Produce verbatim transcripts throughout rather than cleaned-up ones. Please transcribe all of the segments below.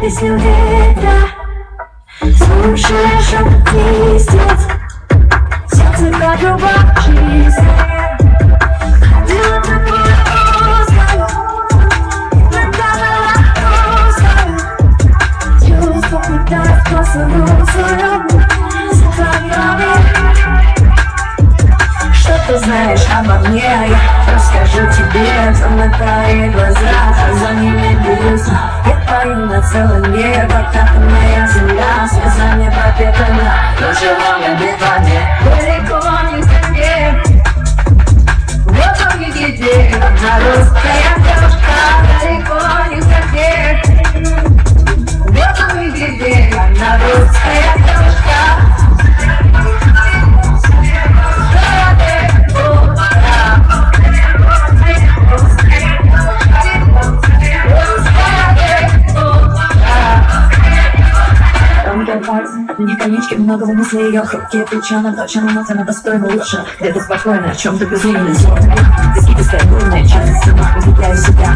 песню ветра. Слушаешь этот листьев, сердце как труба чистая. Ходила такой узкой, иногда была узкой. Чувство пытаюсь поцелуй Что ты знаешь обо мне? Я расскажу тебе, замыкая глаза, а за ними бьются. Я парю на целый мир, как это моя земля. Слезами пропитана, но желание битва мне. Далеко не везде, вот он где, одна русская девушка. Далеко не везде, вот он где, одна русская девушка. На них конечки, много вынесли ее хрупкие плеча. Она точно намотана достойно лучше. Где-то спокойно, о чем-то безумно. Такие бесконечные часы, сама увидяю себя.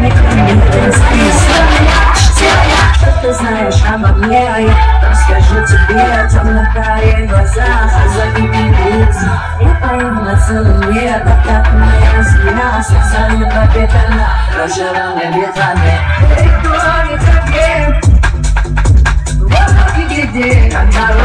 Что ты знаешь обо мне? Я расскажу тебе о темно-карих глазах, а за ними лица. Я пою на целый мир, как моя земля. Слезами пропитана, но желание ветрами. Далеко не так. Одна